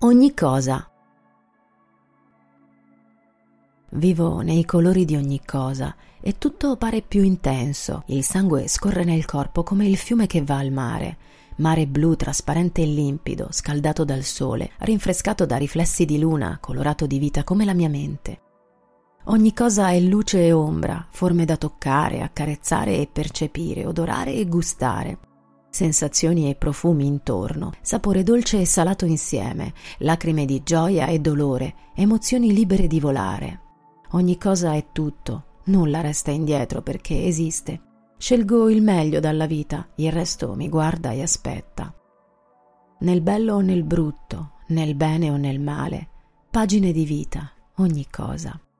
Ogni cosa. Vivo nei colori di ogni cosa e tutto pare più intenso. Il sangue scorre nel corpo come il fiume che va al mare. Mare blu trasparente e limpido, scaldato dal sole, rinfrescato da riflessi di luna, colorato di vita come la mia mente. Ogni cosa è luce e ombra, forme da toccare, accarezzare e percepire, odorare e gustare. Sensazioni e profumi intorno, sapore dolce e salato insieme, lacrime di gioia e dolore, emozioni libere di volare. Ogni cosa è tutto, nulla resta indietro perché esiste. Scelgo il meglio dalla vita, il resto mi guarda e aspetta. Nel bello o nel brutto, nel bene o nel male, pagine di vita, ogni cosa.